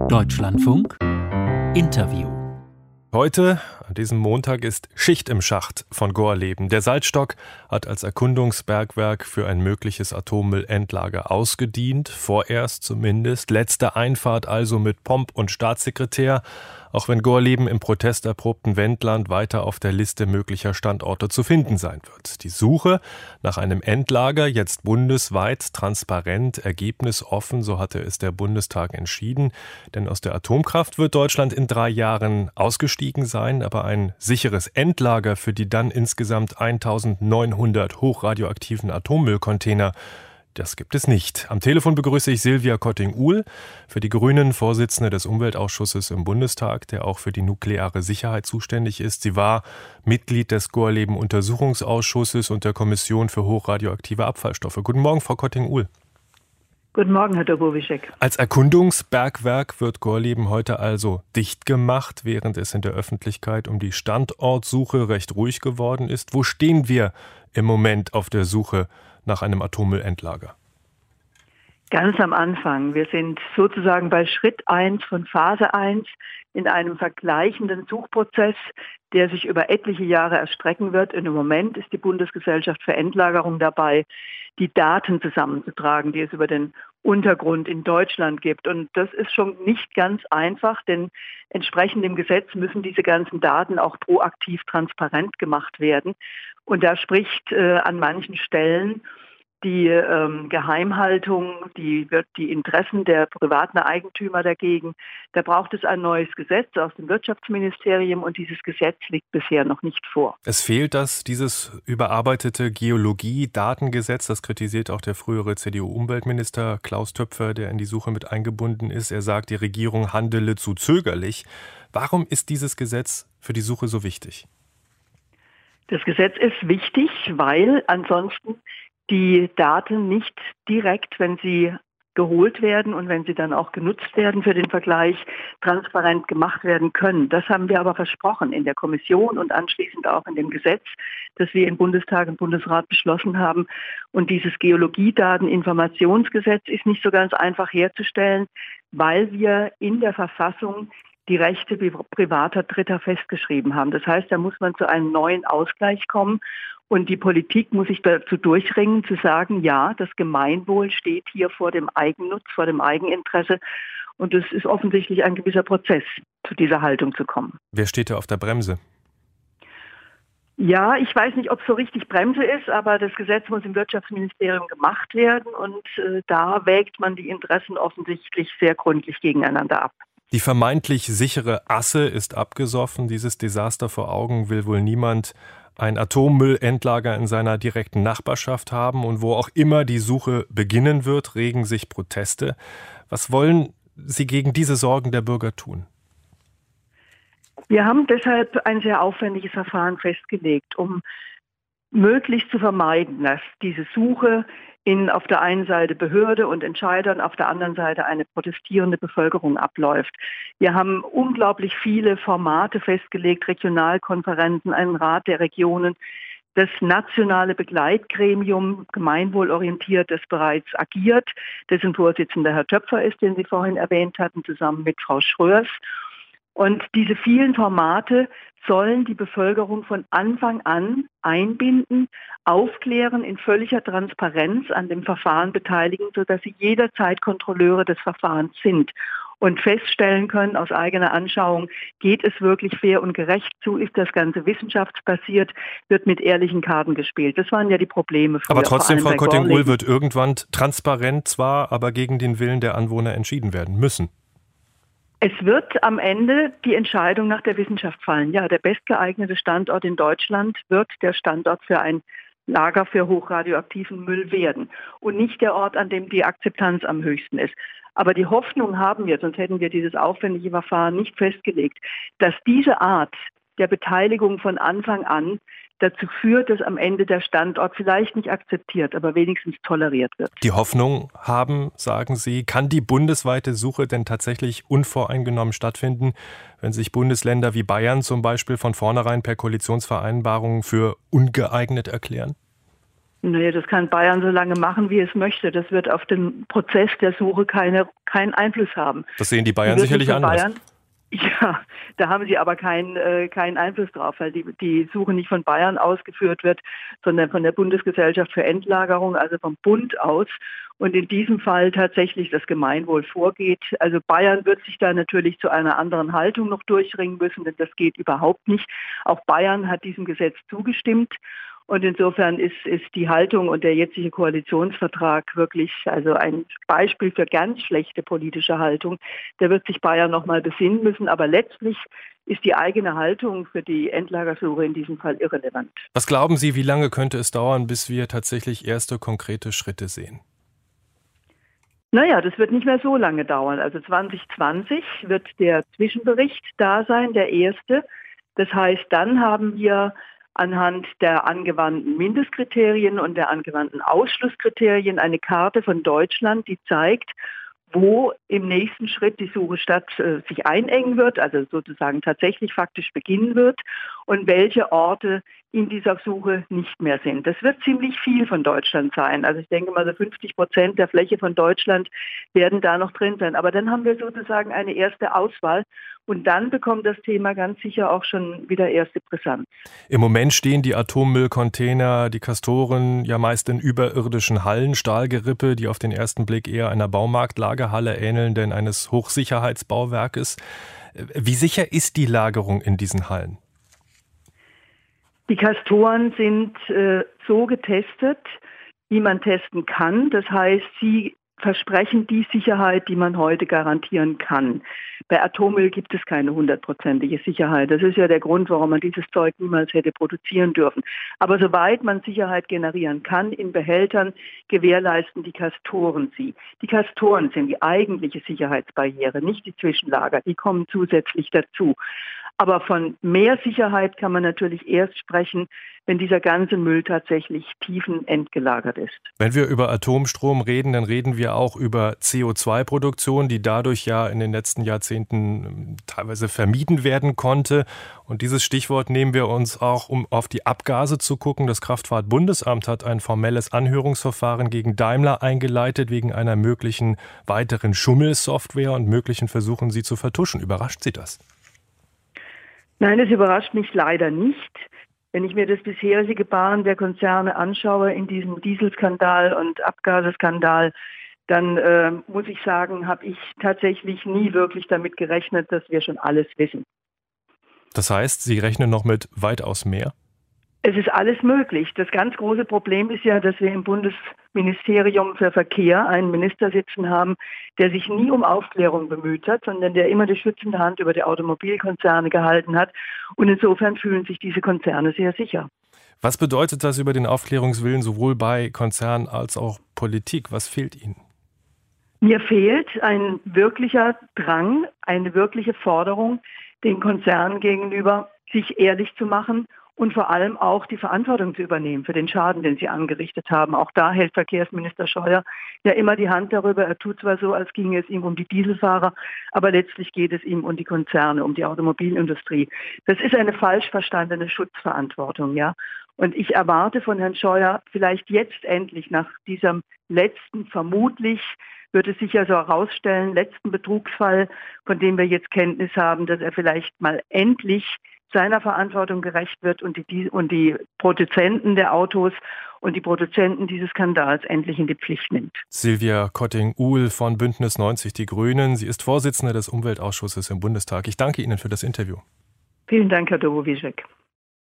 Deutschlandfunk Interview. Heute, an diesem Montag, ist Schicht im Schacht von Gorleben. Der Salzstock hat als Erkundungsbergwerk für ein mögliches Atommüllendlager ausgedient. Vorerst zumindest. Letzte Einfahrt also mit Pomp und Staatssekretär. Auch wenn Gorleben im protesterprobten Wendland weiter auf der Liste möglicher Standorte zu finden sein wird. Die Suche nach einem Endlager jetzt bundesweit, transparent, ergebnisoffen, so hatte es der Bundestag entschieden. Denn aus der Atomkraft wird Deutschland in 3 Jahren ausgestiegen sein, aber ein sicheres Endlager für die dann insgesamt 1900 hochradioaktiven Atommüllcontainer, das gibt es nicht. Am Telefon begrüße ich Silvia Kotting-Uhl, für die Grünen Vorsitzende des Umweltausschusses im Bundestag, der auch für die nukleare Sicherheit zuständig ist. Sie war Mitglied des Gorleben-Untersuchungsausschusses und der Kommission für hochradioaktive Abfallstoffe. Guten Morgen, Frau Kotting-Uhl. Guten Morgen, Herr Dobowischek. Als Erkundungsbergwerk wird Gorleben heute also dicht gemacht, während es in der Öffentlichkeit um die Standortsuche recht ruhig geworden ist. Wo stehen wir im Moment auf der Suche nach einem Atommüllendlager? Ganz am Anfang. Wir sind sozusagen bei Schritt 1 von Phase 1 in einem vergleichenden Suchprozess, der sich über etliche Jahre erstrecken wird. Und im Moment ist die Bundesgesellschaft für Endlagerung dabei, die Daten zusammenzutragen, die es über den Untergrund in Deutschland gibt. Und das ist schon nicht ganz einfach, denn entsprechend dem Gesetz müssen diese ganzen Daten auch proaktiv transparent gemacht werden. Und da spricht an manchen Stellen die Geheimhaltung, die Interessen der privaten Eigentümer dagegen. Da braucht es ein neues Gesetz aus dem Wirtschaftsministerium und dieses Gesetz liegt bisher noch nicht vor. Es fehlt dieses überarbeitete Geologie-Datengesetz, das kritisiert auch der frühere CDU-Umweltminister Klaus Töpfer, der in die Suche mit eingebunden ist. Er sagt, die Regierung handele zu zögerlich. Warum ist dieses Gesetz für die Suche so wichtig? Das Gesetz ist wichtig, weil ansonsten die Daten nicht direkt, wenn sie geholt werden und wenn sie dann auch genutzt werden für den Vergleich, transparent gemacht werden können. Das haben wir aber versprochen in der Kommission und anschließend auch in dem Gesetz, das wir im Bundestag und Bundesrat beschlossen haben. Und dieses Geologiedateninformationsgesetz ist nicht so ganz einfach herzustellen, weil wir in der Verfassung die Rechte privater Dritter festgeschrieben haben. Das heißt, da muss man zu einem neuen Ausgleich kommen. Und die Politik muss sich dazu durchringen, zu sagen, ja, das Gemeinwohl steht hier vor dem Eigennutz, vor dem Eigeninteresse. Und es ist offensichtlich ein gewisser Prozess, zu dieser Haltung zu kommen. Wer steht da auf der Bremse? Ja, ich weiß nicht, ob es so richtig Bremse ist, aber das Gesetz muss im Wirtschaftsministerium gemacht werden. Und da wägt man die Interessen offensichtlich sehr gründlich gegeneinander ab. Die vermeintlich sichere Asse ist abgesoffen. Dieses Desaster vor Augen will wohl niemand ein Atommüllendlager in seiner direkten Nachbarschaft haben. Und wo auch immer die Suche beginnen wird, regen sich Proteste. Was wollen Sie gegen diese Sorgen der Bürger tun? Wir haben deshalb ein sehr aufwendiges Verfahren festgelegt, um möglichst zu vermeiden, dass diese Suche in auf der einen Seite Behörde und Entscheidern, auf der anderen Seite eine protestierende Bevölkerung abläuft. Wir haben unglaublich viele Formate festgelegt, Regionalkonferenzen, einen Rat der Regionen, das nationale Begleitgremium, gemeinwohlorientiert, das bereits agiert, dessen Vorsitzender Herr Töpfer ist, den Sie vorhin erwähnt hatten, zusammen mit Frau Schröers. Und diese vielen Formate sollen die Bevölkerung von Anfang an einbinden, aufklären, in völliger Transparenz an dem Verfahren beteiligen, sodass sie jederzeit Kontrolleure des Verfahrens sind und feststellen können aus eigener Anschauung, geht es wirklich fair und gerecht zu, ist das Ganze wissenschaftsbasiert, wird mit ehrlichen Karten gespielt. Das waren ja die Probleme früher. Aber trotzdem, Frau Kotting-Uhl, wird irgendwann transparent zwar, aber gegen den Willen der Anwohner entschieden werden müssen. Es wird am Ende die Entscheidung nach der Wissenschaft fallen. Ja, der bestgeeignete Standort in Deutschland wird der Standort für ein Lager für hochradioaktiven Müll werden und nicht der Ort, an dem die Akzeptanz am höchsten ist. Aber die Hoffnung haben wir, sonst hätten wir dieses aufwendige Verfahren nicht festgelegt, dass diese Art der Beteiligung von Anfang an dazu führt, dass am Ende der Standort vielleicht nicht akzeptiert, aber wenigstens toleriert wird. Die Hoffnung haben, sagen Sie, kann die bundesweite Suche denn tatsächlich unvoreingenommen stattfinden, wenn sich Bundesländer wie Bayern zum Beispiel von vornherein per Koalitionsvereinbarung für ungeeignet erklären? Nee, das kann Bayern so lange machen, wie es möchte. Das wird auf den Prozess der Suche keinen Einfluss haben. Das sehen die Bayern sicherlich anders. Ja, da haben sie aber keinen Einfluss drauf, weil die Suche nicht von Bayern ausgeführt wird, sondern von der Bundesgesellschaft für Endlagerung, also vom Bund aus. Und in diesem Fall tatsächlich das Gemeinwohl vorgeht. Also Bayern wird sich da natürlich zu einer anderen Haltung noch durchringen müssen, denn das geht überhaupt nicht. Auch Bayern hat diesem Gesetz zugestimmt. Und insofern ist die Haltung und der jetzige Koalitionsvertrag wirklich also ein Beispiel für ganz schlechte politische Haltung. Da wird sich Bayern noch mal besinnen müssen. Aber letztlich ist die eigene Haltung für die Endlagersuche in diesem Fall irrelevant. Was glauben Sie, wie lange könnte es dauern, bis wir tatsächlich erste konkrete Schritte sehen? Naja, das wird nicht mehr so lange dauern. Also 2020 wird der Zwischenbericht da sein, der erste. Das heißt, dann haben wir anhand der angewandten Mindestkriterien und der angewandten Ausschlusskriterien eine Karte von Deutschland, die zeigt, wo im nächsten Schritt die Suche sich einengen wird, also sozusagen tatsächlich faktisch beginnen wird und welche Orte in dieser Suche nicht mehr sind. Das wird ziemlich viel von Deutschland sein. Also ich denke mal, so 50% der Fläche von Deutschland werden da noch drin sein. Aber dann haben wir sozusagen eine erste Auswahl und dann bekommt das Thema ganz sicher auch schon wieder erste Brisanz. Im Moment stehen die Atommüllcontainer, die Castoren ja meist in überirdischen Hallen, Stahlgerippe, die auf den ersten Blick eher einer Baumarktlagerhalle ähneln, denn eines Hochsicherheitsbauwerkes. Wie sicher ist die Lagerung in diesen Hallen? Die Castoren sind so getestet, wie man testen kann. Das heißt, sie versprechen die Sicherheit, die man heute garantieren kann. Bei Atommüll gibt es keine 100%ige Sicherheit. Das ist ja der Grund, warum man dieses Zeug niemals hätte produzieren dürfen. Aber soweit man Sicherheit generieren kann in Behältern, gewährleisten die Castoren sie. Die Castoren sind die eigentliche Sicherheitsbarriere, nicht die Zwischenlager. Die kommen zusätzlich dazu. Aber von mehr Sicherheit kann man natürlich erst sprechen, wenn dieser ganze Müll tatsächlich tiefenentgelagert ist. Wenn wir über Atomstrom reden, dann reden wir auch über CO2-Produktion, die dadurch ja in den letzten Jahrzehnten teilweise vermieden werden konnte. Und dieses Stichwort nehmen wir uns auch, um auf die Abgase zu gucken. Das Kraftfahrtbundesamt hat ein formelles Anhörungsverfahren gegen Daimler eingeleitet, wegen einer möglichen weiteren Schummelsoftware und möglichen Versuchen, sie zu vertuschen. Überrascht Sie das? Nein, das überrascht mich leider nicht. Wenn ich mir das bisherige Gebaren der Konzerne anschaue in diesem Dieselskandal und Abgaseskandal, dann muss ich sagen, habe ich tatsächlich nie wirklich damit gerechnet, dass wir schon alles wissen. Das heißt, Sie rechnen noch mit weitaus mehr? Es ist alles möglich. Das ganz große Problem ist ja, dass wir im Bundesministerium für Verkehr einen Minister sitzen haben, der sich nie um Aufklärung bemüht hat, sondern der immer die schützende Hand über die Automobilkonzerne gehalten hat. Und insofern fühlen sich diese Konzerne sehr sicher. Was bedeutet das über den Aufklärungswillen sowohl bei Konzernen als auch Politik? Was fehlt Ihnen? Mir fehlt ein wirklicher Drang, eine wirkliche Forderung, den Konzernen gegenüber, sich ehrlich zu machen und vor allem auch die Verantwortung zu übernehmen für den Schaden, den sie angerichtet haben. Auch da hält Verkehrsminister Scheuer ja immer die Hand darüber. Er tut zwar so, als ginge es ihm um die Dieselfahrer, aber letztlich geht es ihm um die Konzerne, um die Automobilindustrie. Das ist eine falsch verstandene Schutzverantwortung, ja. Und ich erwarte von Herrn Scheuer vielleicht jetzt endlich nach diesem letzten, vermutlich wird es sich ja so herausstellen, letzten Betrugsfall, von dem wir jetzt Kenntnis haben, dass er vielleicht mal endlich seiner Verantwortung gerecht wird und die Produzenten der Autos und die Produzenten dieses Skandals endlich in die Pflicht nimmt. Silvia Kotting-Uhl von Bündnis 90 Die Grünen. Sie ist Vorsitzende des Umweltausschusses im Bundestag. Ich danke Ihnen für das Interview. Vielen Dank, Herr Dobowitschek.